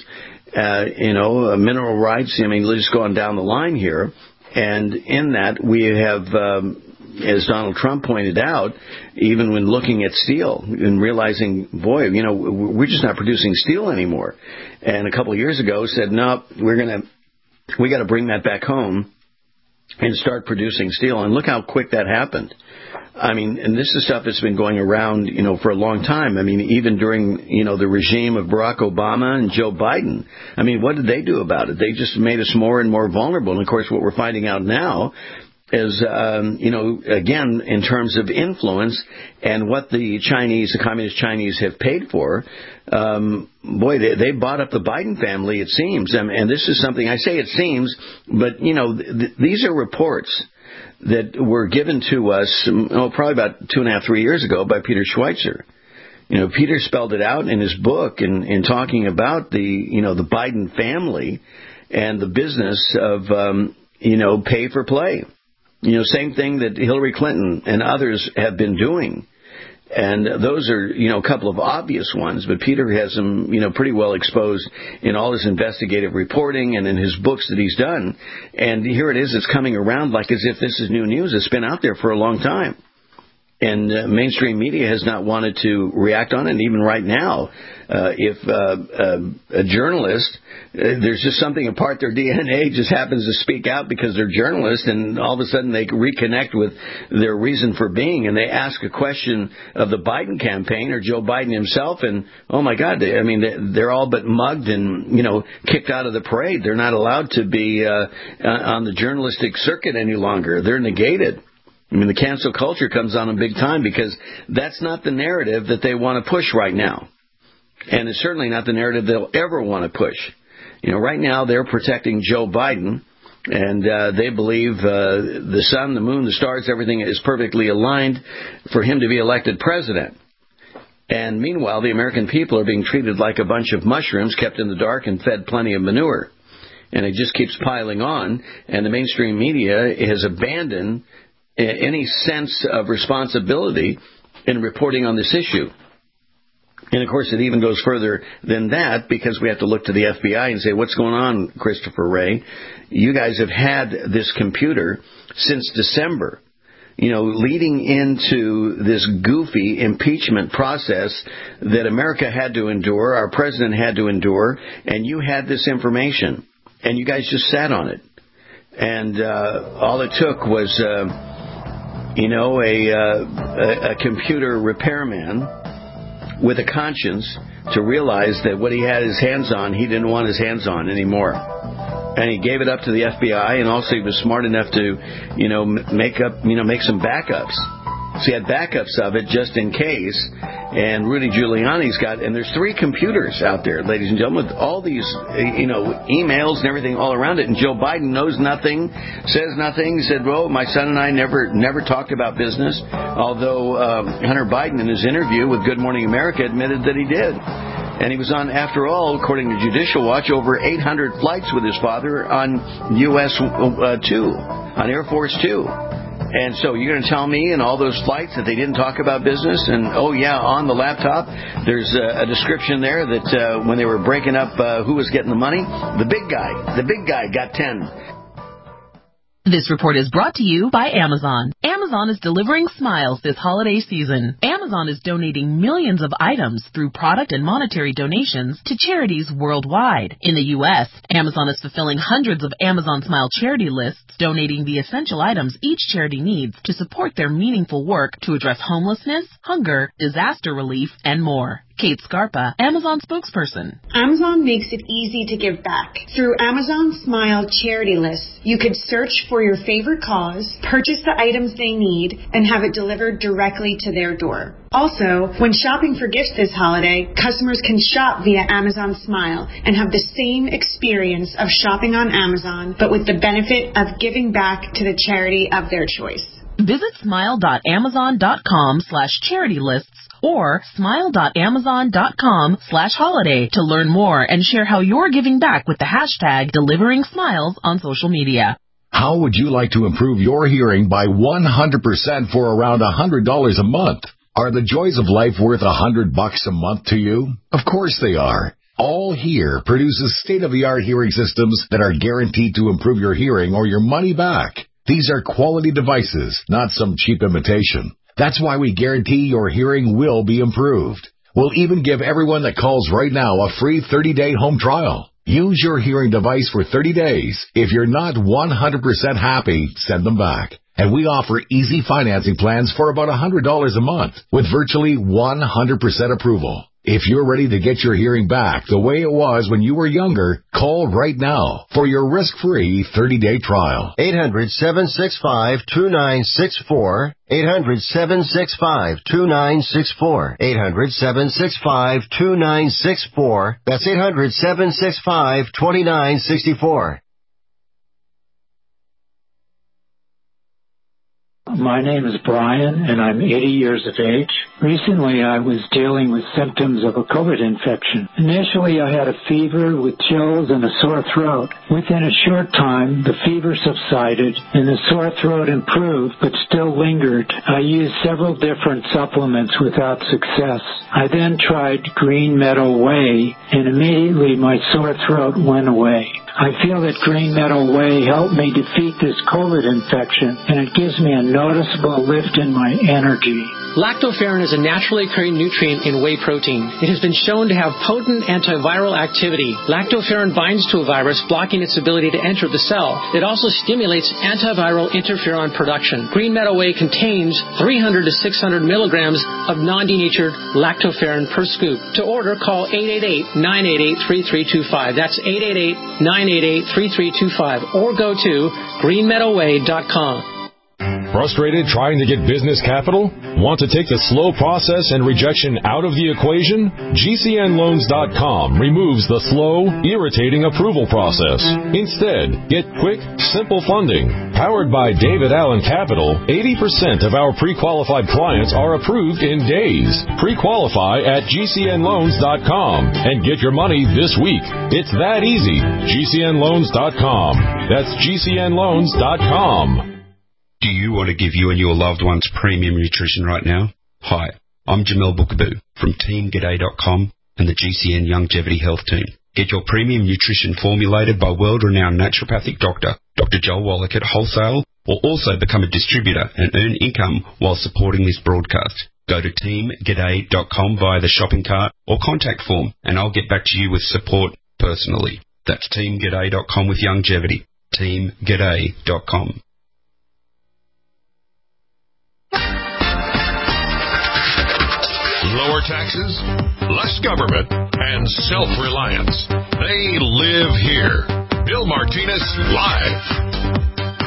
mineral rights. Let's go on down the line here. And in that, we have, as Donald Trump pointed out, even when looking at steel and realizing, boy, we're just not producing steel anymore. And a couple of years ago said, no, we got to bring that back home. and start producing steel. And look how quick that happened. I mean, and this is stuff that's been going around, for a long time. I mean, even during, the regime of Barack Obama and Joe Biden. I mean, what did they do about it? They just made us more and more vulnerable. And, of course, what we're finding out now is, again, in terms of influence and what the communist Chinese have paid for, they bought up the Biden family, it seems. And this is something, I say it seems, but, these are reports that were given to us, probably about 2.5, 3 years ago by Peter Schweitzer. Peter spelled it out in his book in talking about the Biden family and the business of, pay for play. Same thing that Hillary Clinton and others have been doing. And those are, a couple of obvious ones, but Peter has them, pretty well exposed in all his investigative reporting and in his books that he's done. And here it is, it's coming around like as if this is new news. It's been out there for a long time. And mainstream media has not wanted to react on it. And even right now, if a journalist, there's just something apart their DNA just happens to speak out because they're journalists, and all of a sudden they reconnect with their reason for being, and they ask a question of the Biden campaign or Joe Biden himself, and oh my God, they're all but mugged and kicked out of the parade. They're not allowed to be on the journalistic circuit any longer. They're negated. I mean, the cancel culture comes on them big time because that's not the narrative that they want to push right now. And it's certainly not the narrative they'll ever want to push. Right now they're protecting Joe Biden, and they believe the sun, the moon, the stars, everything is perfectly aligned for him to be elected president. And meanwhile, the American people are being treated like a bunch of mushrooms kept in the dark and fed plenty of manure. And it just keeps piling on, and the mainstream media has abandoned any sense of responsibility in reporting on this issue. And, of course, it even goes further than that because we have to look to the FBI and say, what's going on, Christopher Wray? You guys have had this computer since December, leading into this goofy impeachment process that America had to endure, our president had to endure, and you had this information, and you guys just sat on it. And all it took was a computer repairman with a conscience to realize that what he had his hands on, he didn't want his hands on anymore. And he gave it up to the FBI, and also he was smart enough to, make some backups. So he had backups of it just in case. And Rudy Giuliani's got, and there's 3 computers out there, ladies and gentlemen, with all these, emails and everything all around it. And Joe Biden knows nothing, says nothing. He said, well, my son and I never talked about business. Although Hunter Biden in his interview with Good Morning America admitted that he did. And he was on, after all, according to Judicial Watch, over 800 flights with his father on US 2, on Air Force 2. And so you're going to tell me in all those flights that they didn't talk about business? And, on the laptop, there's a description there that when they were breaking up who was getting the money, the big guy got 10. This report is brought to you by Amazon. Amazon is delivering smiles this holiday season. Amazon is donating millions of items through product and monetary donations to charities worldwide. In the U.S., Amazon is fulfilling hundreds of Amazon Smile charity lists, donating the essential items each charity needs to support their meaningful work to address homelessness, hunger, disaster relief, and more. Kate Scarpa, Amazon spokesperson. Amazon makes it easy to give back. Through Amazon Smile charity lists, you could search for your favorite cause, purchase the items they need, and have it delivered directly to their door. Also, when shopping for gifts this holiday, customers can shop via Amazon Smile and have the same experience of shopping on Amazon, but with the benefit of giving back to the charity of their choice. Visit smile.amazon.com/charity lists or smile.amazon.com/holiday to learn more and share how you're giving back with the hashtag Delivering Smiles on social media. How would you like to improve your hearing by 100% for around $100 a month? Are the joys of life worth $100 a month to you? Of course they are. All Hear produces state-of-the-art hearing systems that are guaranteed to improve your hearing or your money back. These are quality devices, not some cheap imitation. That's why we guarantee your hearing will be improved. We'll even give everyone that calls right now a free 30-day home trial. Use your hearing device for 30 days. If you're not 100% happy, send them back. And we offer easy financing plans for about $100 a month with virtually 100% approval. If you're ready to get your hearing back the way it was when you were younger, call right now for your risk-free 30-day trial. 800-765-2964. 800-765-2964. 800-765-2964. That's 800-765-2964. My name is Brian, and I'm 80 years of age. Recently, I was dealing with symptoms of a COVID infection. Initially, I had a fever with chills and a sore throat. Within a short time, the fever subsided, and the sore throat improved, but still lingered. I used several different supplements without success. I then tried Green Meadow Whey, and immediately my sore throat went away. I feel that Green Meadow Whey helped me defeat this COVID infection, and it gives me a noticeable lift in my energy. Lactoferrin is a naturally occurring nutrient in whey protein. It has been shown to have potent antiviral activity. Lactoferrin binds to a virus, blocking its ability to enter the cell. It also stimulates antiviral interferon production. Green Meadow Whey contains 300 to 600 milligrams of non-denatured lactoferrin per scoop. To order, call 888-988-3325. That's 888-988-3325. Or go to greenmeadowwhey.com. Frustrated trying to get business capital? Want to take the slow process and rejection out of the equation? GCNloans.com removes the slow, irritating approval process. Instead, get quick, simple funding. Powered by David Allen Capital, 80% of our pre-qualified clients are approved in days. Pre-qualify at GCNloans.com and get your money this week. It's that easy. GCNloans.com. That's GCNloans.com. Do you want to give you and your loved ones premium nutrition right now? Hi, I'm Jamel Bookaboo from TeamGaday.com and the GCN Longevity Health Team. Get your premium nutrition formulated by world-renowned naturopathic doctor, Dr. Joel Wallach at Wholesale, or also become a distributor and earn income while supporting this broadcast. Go to TeamGaday.com via the shopping cart or contact form, and I'll get back to you with support personally. That's TeamGaday.com with longevity. TeamGaday.com. Lower taxes, less government, and self-reliance. They live here. Bill Martinez Live.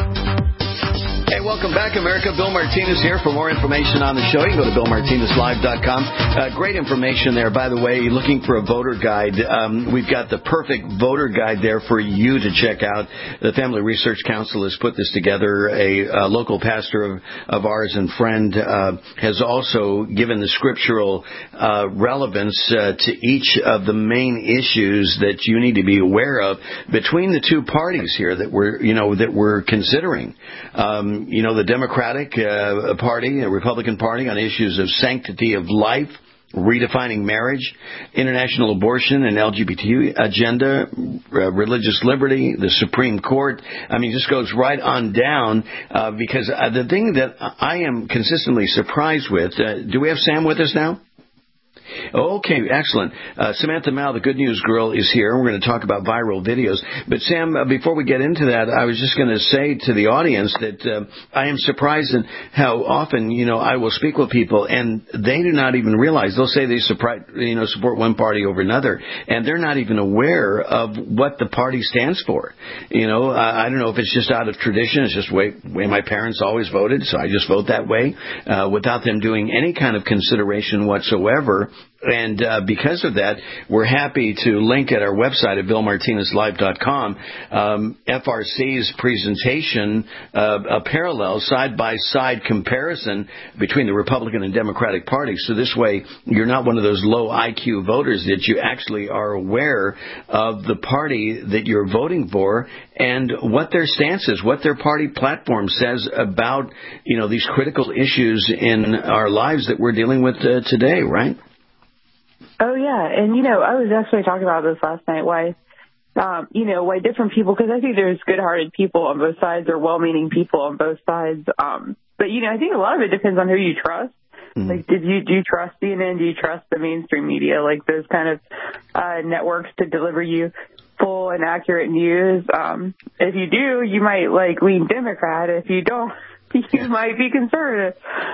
Hey, welcome back, America. Bill Martinez here. For more information on the show, you can go to BillMartinezLive.com. Great information there. By the way, looking for a voter guide, we've got the perfect voter guide there for you to check out. The Family Research Council has put this together. A local pastor of ours and friend has also given the scriptural relevance to each of the main issues that you need to be aware of between the two parties here that we're considering. The Democratic Party, the Republican Party, on issues of sanctity of life, redefining marriage, international abortion and LGBT agenda, religious liberty, the Supreme Court. I mean, it just goes right on down because the thing that I am consistently surprised with, do we have Sam with us now? Okay, excellent. Samantha Mao, the Good News Girl, is here. We're going to talk about viral videos. But, Sam, before we get into that, I was just going to say to the audience that I am surprised at how often, I will speak with people and they do not even realize. They'll say they support one party over another, and they're not even aware of what the party stands for. I don't know if it's just out of tradition. It's just the way my parents always voted, so I just vote that way without them doing any kind of consideration whatsoever. And because of that, we're happy to link at our website at BillMartinezLive.com FRC's presentation, a parallel side-by-side comparison between the Republican and Democratic parties. So this way, you're not one of those low IQ voters, that you actually are aware of the party that you're voting for and what their stance is, what their party platform says about, these critical issues in our lives that we're dealing with today, right? Oh, yeah. And, I was actually talking about this last night, why different people, because I think there's good-hearted people on both sides or well-meaning people on both sides. But, I think a lot of it depends on who you trust. Mm-hmm. Like, do you trust CNN? Do you trust the mainstream media, like those kind of networks to deliver you full and accurate news. If you do, you might lean Democrat. If you don't, you might be conservative.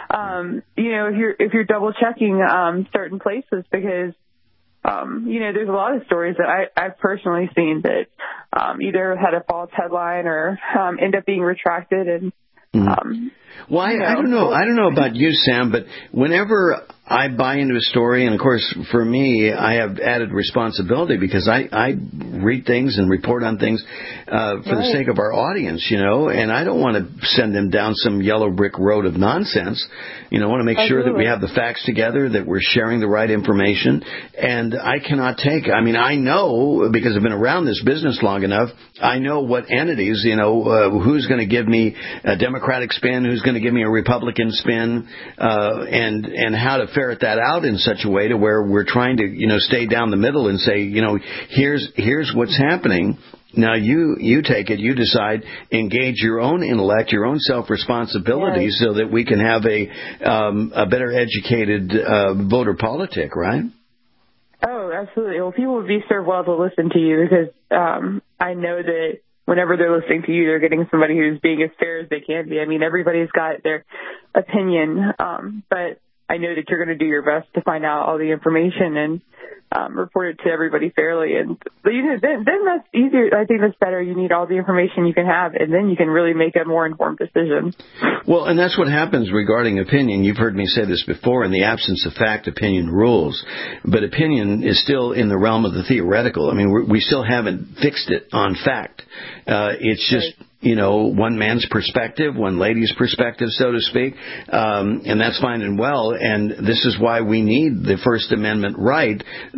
If you're double checking certain places, because there's a lot of stories that I've personally seen that either had a false headline or end up being retracted. And well, I don't know. I don't know about you, Sam, but whenever I buy into a story, and of course, for me, I have added responsibility because I read things and report on things for the sake of our audience, and I don't want to send them down some yellow brick road of nonsense. I want to make sure that we have the facts together, that we're sharing the right information, and I cannot take, I know, because I've been around this business long enough, I know what entities, who's going to give me a Democratic spin, who's going to give me a Republican spin, and how to ferret that out in such a way to where we're trying to, stay down the middle and say, here's what's happening. Now you take it, you decide, engage your own intellect, your own self-responsibility, so that we can have a better educated voter politic, right? Oh, absolutely. Well, people would be served well to listen to you, because I know that whenever they're listening to you, they're getting somebody who's being as fair as they can be. Everybody's got their opinion, but I know that you're going to do your best to find out all the information and report it to everybody fairly. But then that's easier. I think that's better. You need all the information you can have, and then you can really make a more informed decision. Well, and that's what happens regarding opinion. You've heard me say this before. In the absence of fact, opinion rules. But opinion is still in the realm of the theoretical. We still haven't fixed it on fact. It's just... one man's perspective, one lady's perspective, so to speak, and that's fine and well. And this is why we need the First Amendment right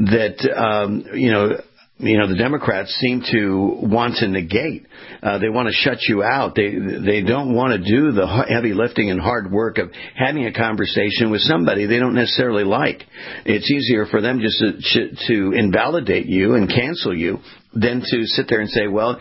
that, the Democrats seem to want to negate. They want to shut you out. They don't want to do the heavy lifting and hard work of having a conversation with somebody they don't necessarily like. It's easier for them just to invalidate you and cancel you than to sit there and say, well,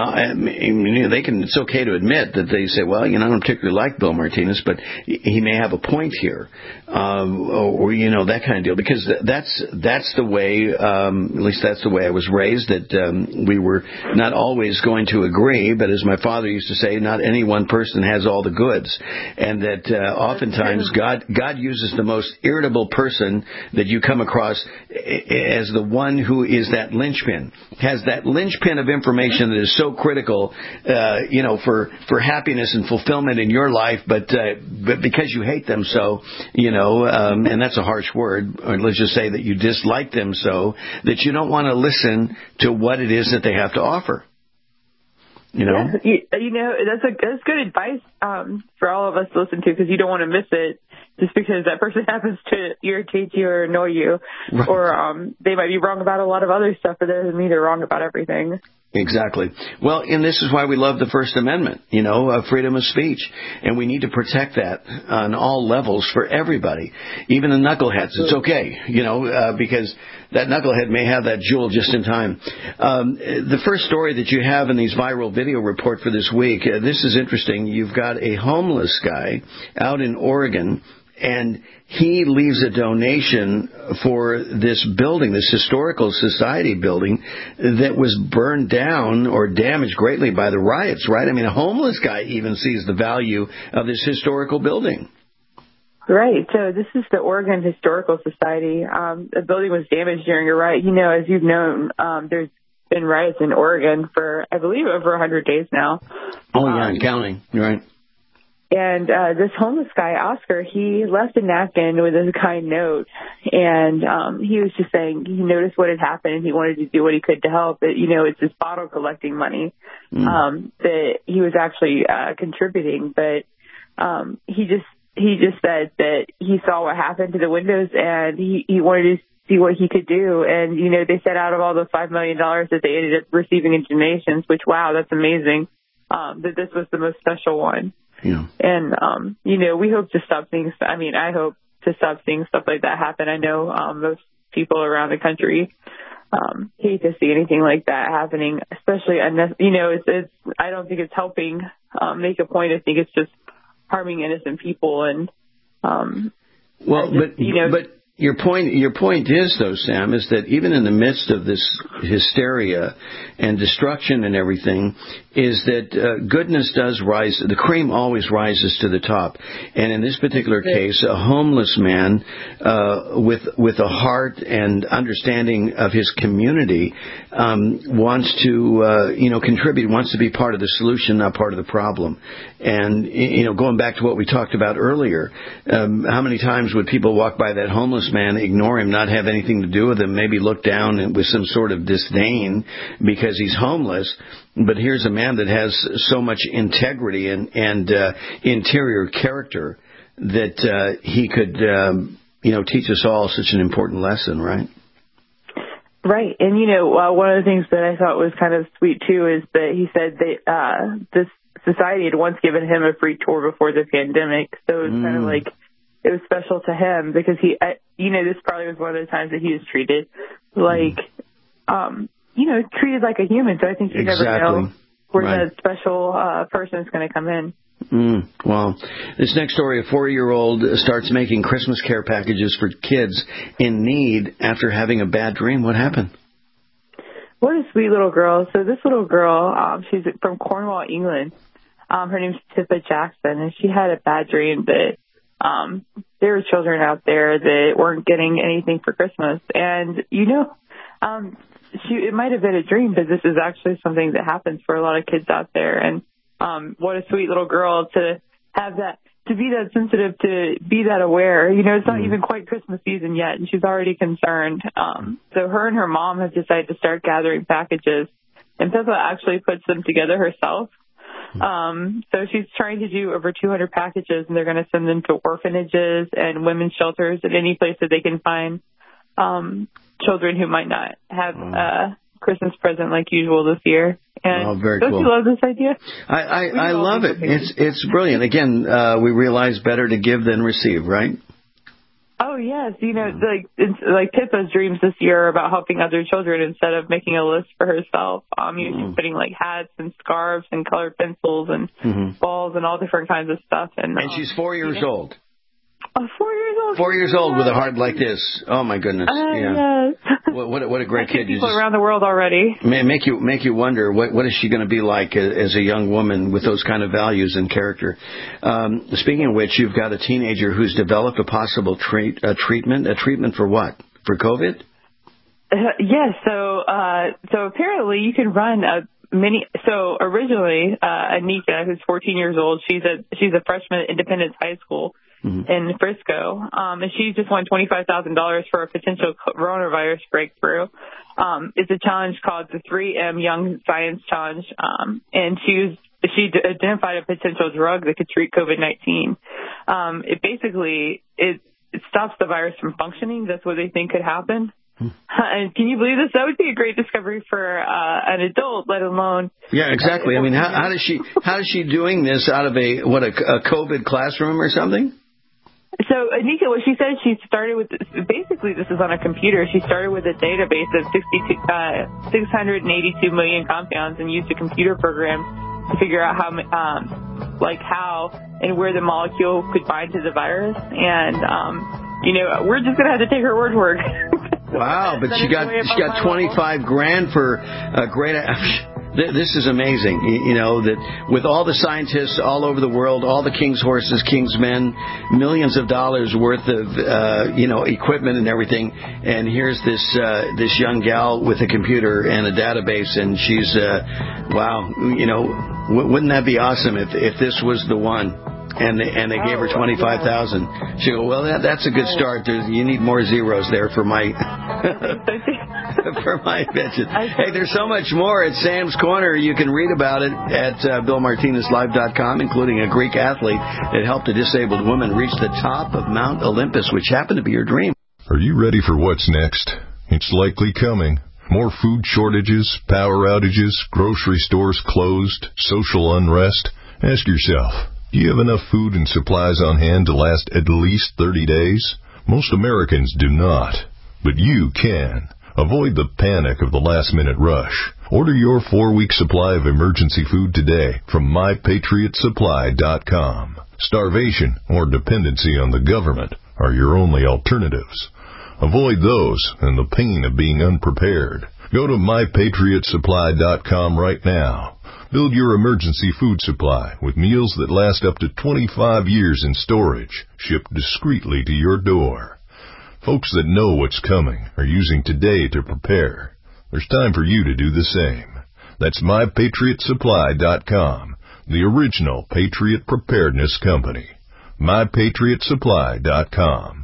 it's okay to admit that they say, well, I don't particularly like Bill Martinez, but he may have a point here, or that kind of deal, because that's the way, at least that's the way I was raised, that we were not always going to agree, but as my father used to say, not any one person has all the goods, and that oftentimes God uses the most irritable person that you come across as the one who is that linchpin, has that linchpin of information that is so critical, for happiness and fulfillment in your life, but because you hate them so, and that's a harsh word, or let's just say that you dislike them so, that you don't want to listen to what it is that they have to offer. That's good advice for all of us to listen to, because you don't want to miss it just because that person happens to irritate you or annoy you, right. Or they might be wrong about a lot of other stuff, but that doesn't mean they're wrong about everything. Exactly. Well, and this is why we love the First Amendment, freedom of speech. And we need to protect that on all levels for everybody. Even the knuckleheads. It's okay, because that knucklehead may have that jewel just in time. The first story that you have in these viral video report for this week, this is interesting. You've got a homeless guy out in Oregon, and he leaves a donation for this building, this historical society building that was burned down or damaged greatly by the riots, right? A homeless guy even sees the value of this historical building. Right. So this is the Oregon Historical Society. The building was damaged during a riot. As you've known, there's been riots in Oregon for, I believe, over 100 days now. Oh, yeah, and counting. You're right. And this homeless guy, Oscar, he left a napkin with a kind note, and he was just saying he noticed what had happened and he wanted to do what he could to help. But, it's his bottle collecting money that he was actually contributing. But he just said that he saw what happened to the windows, and he wanted to see what he could do. And, they said out of all the $5 million that they ended up receiving in donations, which, wow, that's amazing, that this was the most special one. Yeah. And, we hope to stop seeing, I hope to stop seeing stuff like that happen. I know most people around the country hate to see anything like that happening, especially, it's I don't think it's helping make a point. I think it's just harming innocent people. And, but Your point is, though, Sam, is that even in the midst of this hysteria and destruction and everything, is that goodness does rise. The cream always rises to the top. And in this particular case, a homeless man with a heart and understanding of his community wants to contribute, wants to be part of the solution, not part of the problem. And going back to what we talked about earlier, how many times would people walk by that homeless man, ignore him, not have anything to do with him, maybe look down with some sort of disdain because he's homeless? But here's a man that has so much integrity and interior character that he could, teach us all such an important lesson, right? Right. And, one of the things that I thought was kind of sweet, too, is that he said that this society had once given him a free tour before the pandemic. So it was kind of like it was special to him because this probably was one of the times that he was treated like, treated like a human. So I think you never know where that special person is going to come in. Well, this next story, a 4-year-old starts making Christmas care packages for kids in need after having a bad dream. What happened? What a sweet little girl. So this little girl, she's from Cornwall, England. Her name's Tippa Jackson, and she had a bad dream that there were children out there that weren't getting anything for Christmas. And, it might have been a dream, but this is actually something that happens for a lot of kids out there. And what a sweet little girl to have that, to be that sensitive, to be that aware. It's not even quite Christmas season yet, and she's already concerned. So her and her mom have decided to start gathering packages, and Pippa actually puts them together herself. So she's trying to do over 200 packages, and they're going to send them to orphanages and women's shelters and any place that they can find children who might not have a Christmas present like usual this year. And very don't cool. you love this idea? I love it. It's brilliant. Again, we realize better to give than receive, right? Oh, yes. Like Pippa's dreams this year are about helping other children instead of making a list for herself. She's putting like hats and scarves and colored pencils and balls and all different kinds of stuff. And she's 4 years old. Oh, 4 years old. 4 years old with a heart like this. Oh my goodness! Yes. What a great kid! People around the world already. Make you wonder what is she going to be like as a young woman with those kind of values and character. Speaking of which, you've got a teenager who's developed a possible treatment. A treatment for what? For COVID? Yes. So apparently you can run a mini. So originally, Anika, who's 14 years old, she's a freshman at Independence High School in Frisco, and she just won $25,000 for a potential coronavirus breakthrough. It's a challenge called the 3M Young Science Challenge, and she identified a potential drug that could treat COVID-19. It stops the virus from functioning. That's what they think could happen. And can you believe this? That would be a great discovery for an adult, let alone. Yeah, exactly. I mean, how is she doing this out of a COVID classroom or something? So, Anika, what she said, she started with, basically this is on a computer, she started with a database of 682 million compounds and used a computer program to figure out how and where the molecule could bind to the virus. And, we're just going to have to take her word for it. Wow, but she got $25,000 for a great. This is amazing. That with all the scientists all over the world, all the king's horses, king's men, millions of dollars worth of equipment and everything, and here's this young gal with a computer and a database, and she's wow. Wouldn't that be awesome if this was the one? And they gave her $25,000. She go, well, that's a good start. You need more zeros there for my for my invention. Hey, there's so much more at Sam's Corner. You can read about it at BillMartinezLive.com, including a Greek athlete that helped a disabled woman reach the top of Mount Olympus, which happened to be her dream. Are you ready for what's next? It's likely coming. More food shortages, power outages, grocery stores closed, social unrest. Ask yourself, do you have enough food and supplies on hand to last at least 30 days? Most Americans do not, but you can. Avoid the panic of the last-minute rush. Order your 4-week supply of emergency food today from MyPatriotSupply.com. Starvation or dependency on the government are your only alternatives. Avoid those and the pain of being unprepared. Go to MyPatriotSupply.com right now. Build your emergency food supply with meals that last up to 25 years in storage, shipped discreetly to your door. Folks that know what's coming are using today to prepare. There's time for you to do the same. That's MyPatriotSupply.com, the original Patriot Preparedness Company. MyPatriotSupply.com.